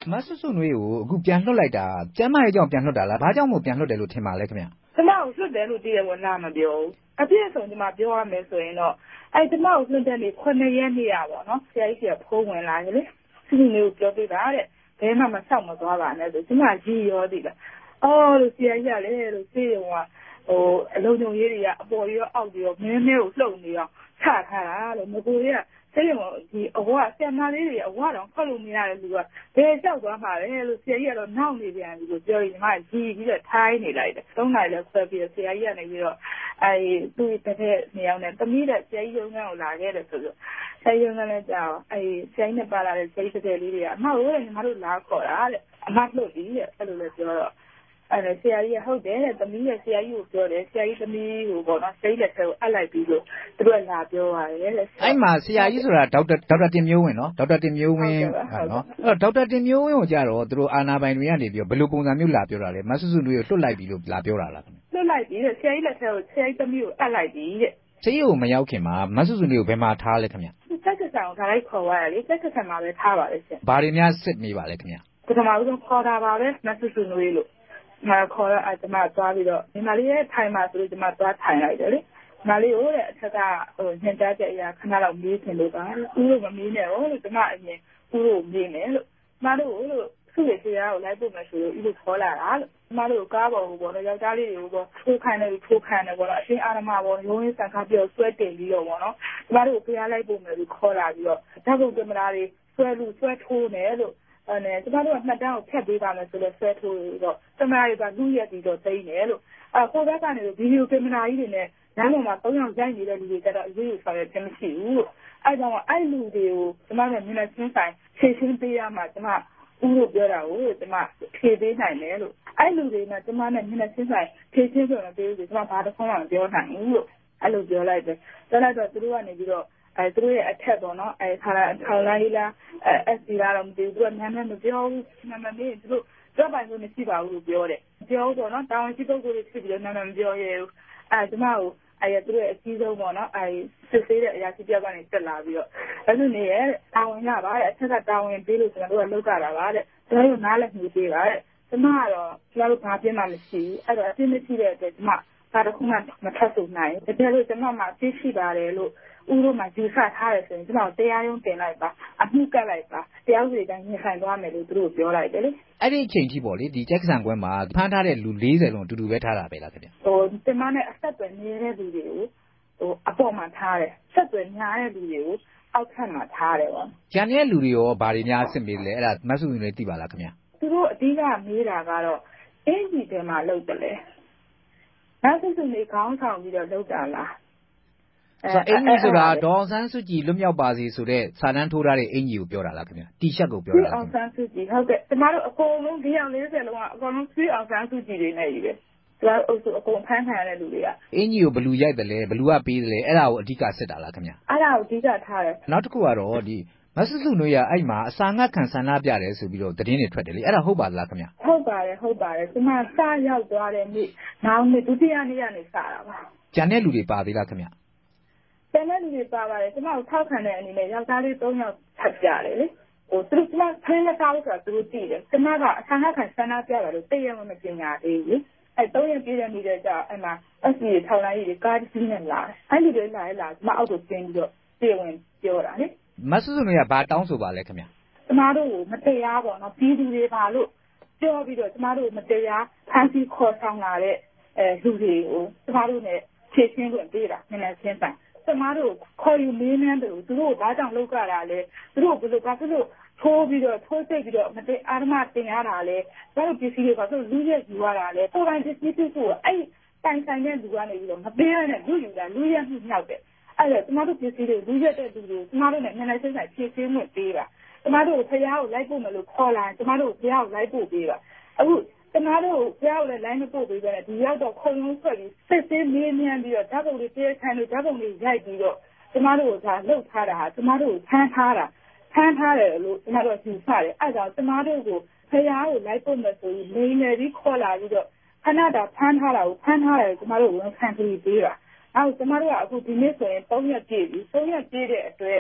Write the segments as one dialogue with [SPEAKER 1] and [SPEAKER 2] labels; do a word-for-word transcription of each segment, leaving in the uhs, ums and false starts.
[SPEAKER 1] မဆုစုနွေးကိုအခုပြန်လွှတ်လိုက်တာကျမ်းမာရေးကြောင့်ပြန်လွှတ်တာလားဘာကြောင့်မို့ပြန်လွှတ်တယ်လို့ထင်ပါလဲခင်ဗျ
[SPEAKER 2] ကျမကိုလွှတ်တယ်လို့တည်ရဝင်လာမပြောဘူးအပြည့်အစုံကျမပြောရမယ်ဆိုရင်တော့အဲကျမကိုလွှတ်တဲ့နေ့ခုနှစ်ရက်နေ့ရပါတော့ဆရာကြီးကဖိုးဝင်လာတယ်လေဆုစုနွေးကိုပြောပြတာတဲ့ဘယ်မှမဆောက်မသွားပါနဲ့ဆိုကျမကြီးရောသေးလားအော်လို့ဆရာကြီးကလည်းလို့စေးရုံကဟိုအလုံးစုံရေးတွေကအပေါ်ရောအောက်ရောမင်းမဲကိုလှုပ်နေအောင်ချထားတာလို့မကိုကြီးကစေးရုံဒီအဝဆရာမလေးတွေအဝတော့ဖတ်လို့မရတဲ့လူကဘယ်လျှောက်သွားမှာလဲလို့ဆရာကြီးကတော့နောက်နေပြန်ပြီလို့ပြောရင်ကျမကြီးပြီးတော့ထိုင်းနေလိုက်တယ်သုံးနိုင်လဲဆွဲပြီးတော့ဆရာကြီးကနေပြီးတော့အဲသူ့တစ်ဖက်နေအောင်နဲ့တမီးတဲ့ဆရာကြီးရုံးကိုလာခဲ့တယ်ဆိုတော့ဆရာကြီးရုံးကလည်းကြောက်အဲဆရာကြီးနဲ့ပါလာတဲ့ဆရာကြီးတစ်လေးတွေကအမတို့လည်းညီမတို့လာခေါ်တာတဲ့အမလှုပ်ပြီးတဲ့အဲ့လိုလည်းပြောတော့အဲ့ဆရာကြီးကဟုတ်တယ်တဲ့သမီးရဲ့ဆရာကြီးကိုပြောတယ်ဆရာကြီးသမီးကိုပေါ့နော်စိတ်လက်ထဲကိုအပ်လိုက်ပြီးလို့သူတို့ကလာပြောရတယ်တဲ့
[SPEAKER 1] အဲ့မှာဆရာကြီးဆိုတာဒေါက်တာဒေါက်တာတင်မျိုးဝင်းနော်ဒေါက်တာတင်မျိုးဝင်းဟာနော်အဲ့တော့ဒေါက်တာတင်မျိုးဝင်းကိုကြတော့သူတို့အာနာပိုင်တွေကနေပြီးတော့ဘယ်လိုပုံစံမျိုးလာပြောတာလဲမဆုစုတွေကိုလွတ်လိုက်ပြီလို့လာပြောတာလား
[SPEAKER 2] လွတ်လိုက်ပြီတဲ့ဆရာကြီးလက်ထဲကိုဆရာကြီးသမီးကိုအပ်လိုက်ပြီတဲ့
[SPEAKER 1] ဆေးရုံမရောက်ခင်မှာမဆုစုတွေကိုဘယ်မှာထားလဲခင်ဗျ
[SPEAKER 2] စက်ကဆန်ကိုဒါလိုက်ခေါ်သွားတယ်လေစက်ကဆန်မှာပဲထားပါလေရှင်
[SPEAKER 1] ဘာတွေများစစ်နေပါလဲခင်ဗျ
[SPEAKER 2] ပထမဆုံးခေါ်တာပါပဲမဆုစုတွေလို့ငါခေါ်တော့အကျမသွားပြီးတော့ညီမလေးရဲ့ထိုင်မှာဆိုလို့ကျမသွားထိုင်လိုက်တယ်လေညီမလေးကိုတဲ့အထက်ကဟိုညှဉ်းကြားချက်အရာခဏလောက်မေးချင်လို့ပါဦးလို့မမေးနဲ့ဟိုလို့ကျမအရင်ဦးလို့မေးမယ်လို့ကျမတို့လို့သူ့ရဲ့တရားကိုလိုက်ဖို့မယ်ဆိုလို့ဦးလို့ခေါ်လာတာလို့ကျမတို့ကားပေါ်ကိုပေါ့နော်ယောက်ျားလေးတွေကိုပေါ့ထိုးခိုင်းတယ်ထိုးခိုင်းတယ်ပေါ့နော်အရှင်အာရမပေါ့ရုံးရင်းစံခါပြောဆွဲတင်ပြီးတော့ပေါ့နော်ကျမတို့ကိုဖျားလိုက်ဖို့မယ်လို့ခေါ်လာပြီးတော့ဓာတ်ပုံကင်မရာတွေဆွဲလို့ဆွဲထိုးတယ်လို့အဲ့နဲ့ကျမတို့ကမှတ်တမ်းကိုဖျက်ပေးပါမယ်ဆိုတော့ဆွဲထိုးပြီးတော့ကင်မရာတွေကလူရက်ပြီးတော့သိနေတယ်လို့အခုဘက်ကနေဗီဒီယိုကင်မရာကြီးတွေနဲ့လမ်းပေါ်မှာသုံးယောက်ရိုက်နေတဲ့လူတွေကြတော့အရေးယူဆောင်ရွက်ခြင်းမရှိဘူးလို့အဲ့ကြောင့်အဲ့လူတွေကိုကျမတို့မျက်နှာချင်းဆိုင်ဖြည့်ရှင်းပေးရမှာကျမဦးလို့ပြောတာကိုကျမဖြည့်ပေးနိုင်တယ်လို့အဲ့လူတွေနဲ့ကျမနဲ့မျက်နှာချင်းဆိုင်ဖြည့်ရှင်းဆိုတော့ပေးလို့ကျမဘာတစ်ခေါက်မှပြောနိုင်ဘူးလို့အဲ့လိုပြောလိုက်တယ်ပြောလိုက်တော့သူတို့ကနေပြီးတော့အဲသူတို့ရဲ့အထက်ပေါ့နော်အဲခါလာထောင်လိုက်လားအဲ S D လာတော့မသိဘူးသူကနာမည်မပြောဘူးနာမည်မေးသူတို့ကြောက်ပိုင်လို့မရှိပါဘူးလို့ပြောတယ်ပြောတော့နော်တာဝန်ရှိပုဂ္ဂိုလ်တွေဖြစ်ပြီးတော့နာမည်မပြောရဲဘူးအဲကျမကိုအဲသူတို့ရဲ့အကြီးဆုံးပေါ့နော်အဲစစ်ဆေးတဲ့အရာရှိပြောက်ကနေတက်လာပြီးတော့အဲ့လိုနေရဲ့တာဝန်ရပါတဲ့အထက်ကတာဝန်ပေးလို့ကျွန်တော်တို့ကလုပ်ကြတာပါတဲ့ကျွန်တော်တို့နားလည်းညှိပေးပါတဲ့ကျမကတော့ကျွန်တော်တို့ဘာပြင်းမှမရှိဘူးအဲ့တော့အပြင်းမရှိတဲ့အတွက်ကျမဘာတစ်ခုမှမထပ်ဆိုနိုင်ဘူးဒါပေမဲ့ကျွန်တော်မှသိရှိပါတယ်လို့ဦးတို့မှယူဆထားတယ်ဆိုရင်ကျွန်တော်တရားရုံးတင်လိုက်ပါအမှုကပ်လိုက်ပါတရားဥပဒေတိုင်းညှိဆိုင်သွားမယ်လို့သူတို့ပြောလိုက်တယ်လေ
[SPEAKER 1] အဲ့ဒီအချိန်ထိပေါ့လေဒီကျက်ကဆန်ကွဲမှာဖမ်းထားတဲ့လူ၄၀လုံးအတူတူပဲထားတာပဲလားခင်ဗျ
[SPEAKER 2] ဟိုတင်မနဲ့အဆက်အသွယ်နေတဲ့လူတွေကိုဟိုအပေါ်မှာထားတယ်ဆက်သွယ်များတဲ့လူတွေကိုအောက်ထပ်မှာထားတယ်ပေါ့
[SPEAKER 1] ကျန်တဲ့လူတွေရောဘာတွေများအစ်စ်မေးလဲအဲ့ဒါမဆုရင်လည်းသိပါလားခင်ဗျ
[SPEAKER 2] သူတို့အဓိကမေးတာကတော့အင်ဂျီတွေမှာလောက်တယ်လေမဆုရင်တွေခေါင်းဆောင်ပြီးတော့လောက်တာလား
[SPEAKER 1] ဆိုအင်ကြီးဆိုတာဒေါ်ဆန်းစုကြည်လွတ်မြောက်ပါစေဆိုတဲ့စာတန်းထိုးထားတဲ့အင်ကြီးကိုပြောတာလားခင်ဗျတီရှပ်ကိုပြောတာလား
[SPEAKER 2] အောင်ဆန်းစုကြည်ဟုတ်ကဲ့ကျမတို့အကုန်လုံး၄၄၀လုံးကအကုန်လုံးဆွေးအောင်ဆန်းစုကြည်တွေနဲ့ကြီးပဲကျမတို့အုပ်စုအကုန်ဖမ်းခံရတဲ့လူတွေကအ
[SPEAKER 1] င်ကြီးကိုဘလူရိုက်တယ်လေဘလူကပေးတယ်လေအဲ့ဒါကိုအဓိကစစ်တာလားခင်ဗျ
[SPEAKER 2] အဲ့ဒါကိုအဓိကထားတယ်
[SPEAKER 1] နောက်တစ်ခုကတော့ဒီမဆုစုနွေးရအဲ့မှာအစာငတ်ခံဆန္ဒပြတယ်ဆိုပြီးတော့သတင်းတွေထွက်တယ်လေအဲ့ဒါဟုတ်ပါလားခင်ဗျ
[SPEAKER 2] ဟုတ်ပါတယ်ဟုတ်ပါတယ်ကျမစရောက်သွားတဲ့နေ့နောက်နေ့ဒုတိယနေ့ကနေစတာပါ
[SPEAKER 1] ကျန်တဲ့လူတွေပါသေးလားခင်ဗျ
[SPEAKER 2] ကျန်တဲ့လူတွေပါပါတယ်ကျမကိုထောက်ခံတဲ့အနေနဲ့ယောက်ျားလေး၃ယောက်ထပ်ကြတယ်လေဟိုသူတို့ကဖမ်းလက်ကားလို့ဆိုတာသူတို့သိတယ်ကျမကအဆန္ဒခံဆန္ဒပြတယ်လို့သိရမှမပညာသေးဘူးအဲ၃ရက်ပြည့်တဲ့နေ့ကျတော့အဲ့မှာ S D ထောက်လိုက်ရေးကားတစ်စီးနဲ့လာတယ်အဲ့ဒီတွေလာလာကျမအောက်ကိုဆင်းပြီးတော့ပြေဝင်ပြောတာလေ
[SPEAKER 1] မဆုစုနွေးကဘာတောင်းဆိုပါလဲခင်ဗျ
[SPEAKER 2] ကျမတို့ကိုမတရားပေါ့နော်ပြည်သူတွေပါလို့ပြောပြီးတော့ကျမတို့မတရားဖမ်းဆီးခေါ်ဆောင်လာတဲ့အဲလူတွေကိုကျမတို့ ਨੇ ဖြည့်ရှင်းခွင့်ပေးတာနည်းနည်းချင်းဆိုင်ကျမတို့ခေါ်ယူမေးမြန်းတယ်သူတို့ဘာကြောင့်လုပ်ကြတာလဲသူတို့ဘယ်လိုဘာဖြစ်လို့ထိုးပြီးတော့ထိုးစိတ်ပြီးတော့မတအာရမတင်ရတာလဲဘာလို့ပစ္စည်းတွေဘာလို့လူရက်ယူရတာလဲကိုယ်ပိုင်ပစ္စည်းတွေဆိုအဲ့တိုင်ဆိုင်တဲ့လူကနေပြီးတော့မပေးရတဲ့လူယူတာလူရက်မှုမြောက်တယ်အဲ့ဒါကျမတို့ပစ္စည်းတွေလူရက်တဲ့လူတွေကျမတို့ ਨੇ နည်းနည်းချင်းဆိုင်ဖြည့်ရှင်းခွင့်ပေးတာကျမတို့ဖျားကိုလိုက်ဖို့မလို့ခေါ်လာကျမတို့ဖျားကိုလိုက်ဖို့ပေးတာအခုကျမတို့ဖျားကိုလည်းလိုက်မဖို့ပေးပဲဒီရောက်တော့ခုံလုံးဆွဲပြီးစစ်စစ်မေးမြန်းပြီးတော့ဓာတ်ပုံတွေပြေးခံလို့ဓာတ်ပုံတွေရိုက်ပြီးတော့ကျမတို့ကလှုပ်ထားတာဟာကျမတို့ဖမ်းထားတာဖမ်းထားတယ်လို့ကျမတို့ယူဆတယ်အဲ့ဒါကျမတို့ကိုဖျားကိုလိုက်ဖို့မဆိုပြီးလိန်နယ်ပြီးခေါ်လာပြီးတော့ခဏတာဖမ်းထားတာကိုဖမ်းထားတယ်ကျမတို့ဝန်ခံပြီးပေးတာအဲ့ကျမတို့ကအခုဒီနေ့ဆိုရင်၃ရက်ပြည့်ပြီ၃ရက်ပြည့်တဲ့အတွက်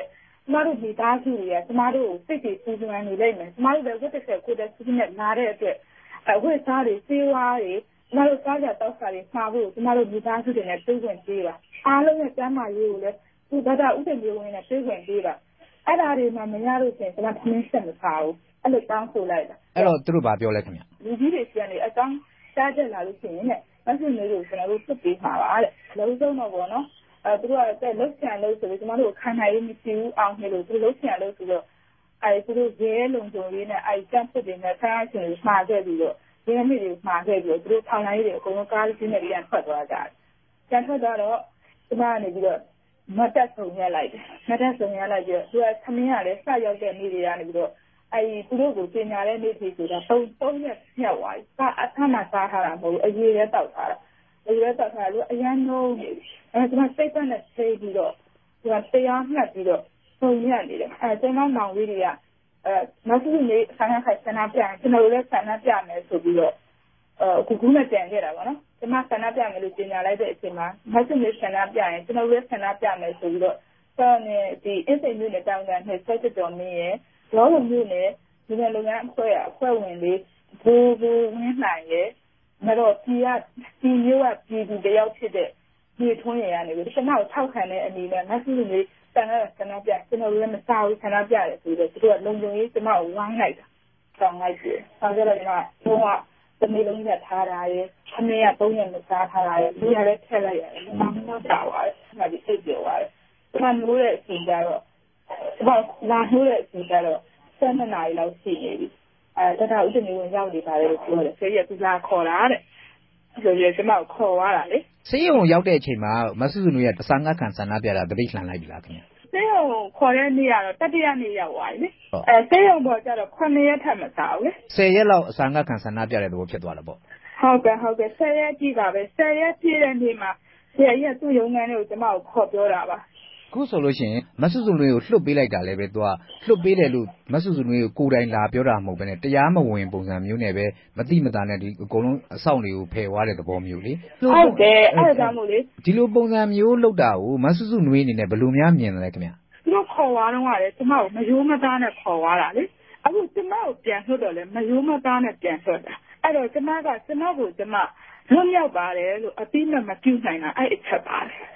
[SPEAKER 2] ကျမတို့မိသားစုတွေကကျမတို့ကိုစိတ်တွေပူပန်နေလိမ့်မယ်ကျမတို့လည်းဝတ်တစ်ဆက်ကိုယ်တည်းစုနဲ့နားတဲ့အတွက်အဝတ်စားတွေစေးဝါးတွေကျမတို့စားကြတောက်စားတွေမှာဖို့ကျမတို့မိသားစုတွေနဲ့တွေ့ခွင့်ပေးပါအားလုံးရဲ့ကျမ်းမာရေးကိုလည်းသူဘာသာဥပဒေမျိုးဝင်နဲ့တွေ့ခွင့်ပေးပါအဲ့ဒါတွေမှမရလို့ရှင်ကျမသမင်းဆက်မထားဘူးအဲ့လိုတောင်းဆိုလိုက်တာ
[SPEAKER 1] အဲ့တော့သူတို့ဘာပြောလဲခင်ဗျ
[SPEAKER 2] လူကြီးတွေပြန်နေအကြောင်းကြားချက်လာလို့ရှိရင်နဲ့မဆုနေလို့ကျွန်တော်တို့ပြပေးမှာပါတဲ့လုံးစုံတော့ပေါ့နော်အဲသူတို့ကတဲ့လှုပ်ချင်လို့ဆိုပြီးကျမတို့ခံနိုင်ရေးမရှိဘူးအောင်နေလို့သူလှုပ်ချင်လို့ဆိုတော့အဲသူတို့ရဲလုံခြုံရေးနဲ့အဲစက်စစ်တွေနဲ့ဆန်းရှင်တွေမှာခဲ့ပြီးတော့ရဲမိတွေမှာခဲ့ပြီးတော့သူတို့ထောင်လိုက်တွေအကုန်လုံးကားလေးနဲ့ပြန်ထွက်သွားကြတယ်ပြန်ထွက်သွားတော့ကျမကနေပြီးတော့မတ်တက်ဆုံရလိုက်တယ်မတ်တက်ဆုံရလိုက်ပြီးတော့သူကသမင်းကလည်းစရောက်တဲ့နေ့တွေကနေပြီးတော့အဲဒီသူတို့ကိုပြင်ညာတဲ့နေ့တွေဆိုတာသုံးသုံးရက်ညက်သွားပြီ။အထမှစားထားတာမဟုတ်ဘူးအရေးရဲတောက်ထားတာ။အရေးရဲတောက်ထားလို့အရန်လုံးနေပြီ။အဲကျွန်မစိတ်သက်နဲ့ဆေးပြီးတော့သူကတရားမှတ်ပြီးတော့ပုံရနေတယ်။အဲကျွန်မမောင်လေးတွေကအဲနောက်တစ်နေ့ဆန္ဒခိုင်ဆန္ဒပြရင်ကျွန်တော်လည်းဆန္ဒပြမယ်ဆိုပြီးတော့အခုခုနဲ့ပြန်ခဲ့တာပေါ့နော်။ကျွန်မဆန္ဒပြမယ်လို့ပြင်ညာလိုက်တဲ့အချိန်မှာနောက်တစ်နေ့ဆန္ဒပြရင်ကျွန်တော်လည်းဆန္ဒပြမယ်ဆိုပြီးတော့ဆောင်းနေဒီအစ်စိမ်မျိုးနဲ့တောင်းတန်းနဲ့ဆက်ကြတော်မင်းရဲ့ရောလုံးမျိုးနဲ့ဒီလိုလုပ်ငန်းအဖွဲ့အဖွဲ့ဝင်လေးဘူဘူဝင်းနိုင်ရဲ့မတော့ဒီကဒီမျိုးကပြည်သူတယောက်ဖြစ်တဲ့ဒီထွန်းရရနေပြီကျွန်တော်ထောက်ခံတဲ့အနေနဲ့မဆုလေးဆန္ဒဆန္ဒပြကျွန်တော်လည်းမစားဘူးဆန္ဒပြတယ်ဆိုတော့သူကလုံခြုံရေးကျွန်တော်ဝိုင်းလိုက်တာဆောင်းလိုက်ပြီဆောင်းကြတော့ကျွန်တော်ကတမီလုံးရက်ထားတာရဲ့အမေကသုံးရက်မစားထားတာရဲ့ဒီရလည်းထည့်လိုက်ရတယ်မမတော့တာပါရဲ့အဲ့ဒီစိတ်ပြောပါတယ်ကျွန်တော်လို့တဲ့အချိန်ကျတော့ကျွန်တော်လာလို့တဲ့အချိန်ကျတော့ဆယ်နှစ်နာရီလောက်ရှိနေပြီအဲတခါဥပဒေဝင်ရောက်နေပါတယ်လို့ပြောတယ်ဆေးရသူလာခေါ်တာတဲ့ဆိုရကျွန်မခေါ်သွားတာလေ
[SPEAKER 1] ဆေးရုံရောက်တဲ့အချိန်မှာမဆုစုနွေးရဲ့အစာငတ်ခံဆန္ဒပြတာတပိတ်လှန်လိုက်ပြီလားခင်ဗျ
[SPEAKER 2] ဆေးရုံခေါ်တဲ့နေ့ကတော့တတိယနေ့ရောက်သွားပြီလေအဲဆေးရုံပေါ်ကျတော့ခုနှစ်ရက်ထပ်မစားဘူးလေ
[SPEAKER 1] ဆယ်ရက်လောက်အစာငတ်ခံဆန္ဒပြတဲ့သဘောဖြစ်သွားတာပေါ့
[SPEAKER 2] ဟုတ်ကဲ့ဟုတ်ကဲ့ဆယ်ရက်ကြည့်ပါပဲဆယ်ရက်ပြည့်တဲ့နေ့မှာဆယ်ရက်သူ့ရုံးခန်းလေးကိုကျွန်မကိုခေါ်ပြောတာပါ
[SPEAKER 1] ခုဆိုလို့ရှိရင်မဆုစုနွေးကိုလွှတ်ပေးလိုက်တာလည်းပဲသူကလွှတ်ပေးတယ်လို့မဆုစုနွေးကိုကိုယ်တိုင်လာပြောတာမဟုတ်ဘဲနဲ့တရားမဝင်ပုံစံမျိုးနဲ့ပဲမတိမတာနဲ့ဒီအကုန်လုံးအဆောင်တွေကိုဖယ်သွားတဲ့သဘောမျိုးလေ
[SPEAKER 2] ဟုတ်တယ်အဲ့ဒါကြောင့်မို့လေ
[SPEAKER 1] ဒီလိုပုံစံမျိုးလုပ်တာကိုမဆုစုနွေးအနေနဲ့ဘယ်လိုများမြင်လဲခင်ဗျ
[SPEAKER 2] သူတို့ခေါ်သွားတော့ကလေကျမကိုမယိုးမသားနဲ့ခေါ်သွားတာလေအခုကျမကိုပြန်လွှတ်တော့လေမယိုးမသားနဲ့ပြန်လွှတ်တာအဲ့တော့ကျမကကျမကိုကျမလွတ်မြောက်ပါတယ်လို့အတိမတ်မပြုနိုင်တာအဲ့အချက်ပါတယ်